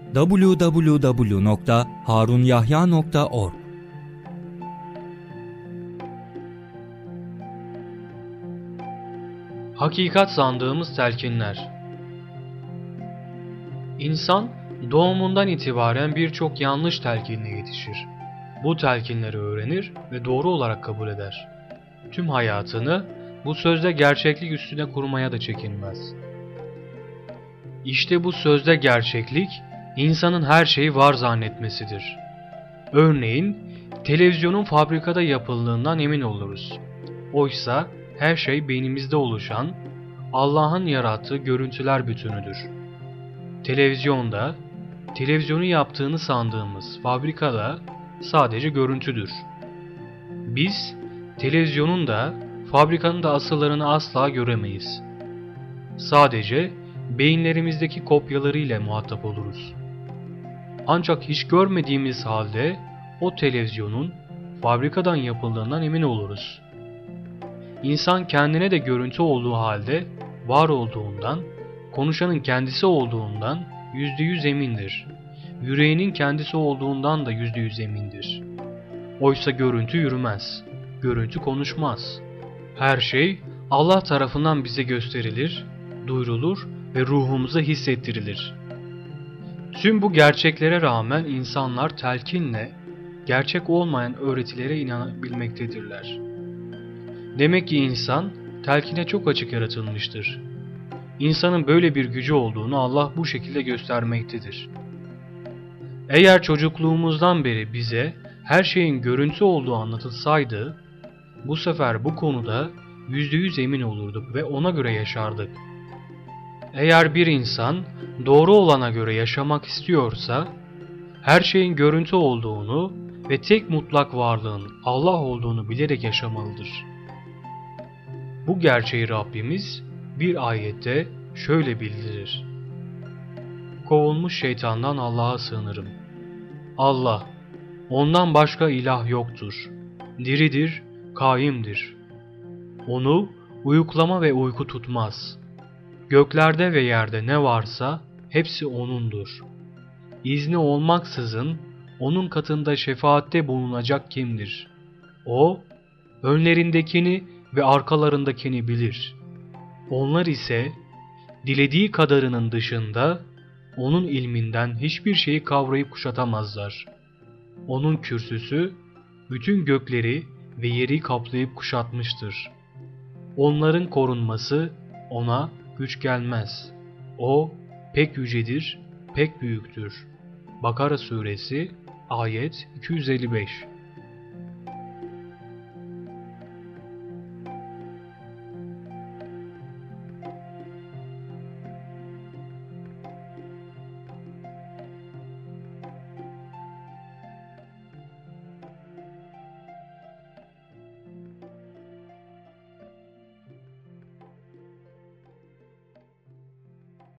www.harunyahya.org. Hakikat sandığımız telkinler. İnsan doğumundan itibaren birçok yanlış telkinle yetişir. Bu telkinleri öğrenir ve doğru olarak kabul eder. Tüm hayatını bu sözde gerçeklik üstüne kurmaya da çekinmez. İşte bu sözde gerçeklik, insanın her şeyi var zannetmesidir. Örneğin, televizyonun fabrikada yapıldığından emin oluruz. Oysa her şey beynimizde oluşan, Allah'ın yarattığı görüntüler bütünüdür. Televizyonda, televizyonu yaptığını sandığımız fabrikada sadece görüntüdür. Biz, televizyonun da, fabrikanın da asıllarını asla göremeyiz. Sadece beyinlerimizdeki kopyalarıyla muhatap oluruz. Ancak hiç görmediğimiz halde o televizyonun fabrikadan yapıldığından emin oluruz. İnsan kendine de görüntü olduğu halde var olduğundan, konuşanın kendisi olduğundan %100 emindir. Yüreğinin kendisi olduğundan da %100 emindir. Oysa görüntü yürümez, görüntü konuşmaz. Her şey Allah tarafından bize gösterilir, duyurulur ve ruhumuza hissettirilir. Tüm bu gerçeklere rağmen insanlar telkinle, gerçek olmayan öğretilere inanabilmektedirler. Demek ki insan telkine çok açık yaratılmıştır. İnsanın böyle bir gücü olduğunu Allah bu şekilde göstermektedir. Eğer çocukluğumuzdan beri bize her şeyin görüntü olduğu anlatılsaydı, bu sefer bu konuda %100 emin olurduk ve ona göre yaşardık. Eğer bir insan doğru olana göre yaşamak istiyorsa, her şeyin görüntü olduğunu ve tek mutlak varlığın Allah olduğunu bilerek yaşamalıdır. Bu gerçeği Rabbimiz bir ayette şöyle bildirir. Kovulmuş şeytandan Allah'a sığınırım. Allah, ondan başka ilah yoktur. Diridir, kaimdir. Onu uyuklama ve uyku tutmaz. Göklerde ve yerde ne varsa hepsi O'nundur. İzni olmaksızın O'nun katında şefaatte bulunacak kimdir? O, önlerindekini ve arkalarındakini bilir. Onlar ise dilediği kadarının dışında O'nun ilminden hiçbir şeyi kavrayıp kuşatamazlar. O'nun kürsüsü bütün gökleri ve yeri kaplayıp kuşatmıştır. Onların korunması O'na güç gelmez. O pek yücedir, pek büyüktür. Bakara Suresi ayet 255.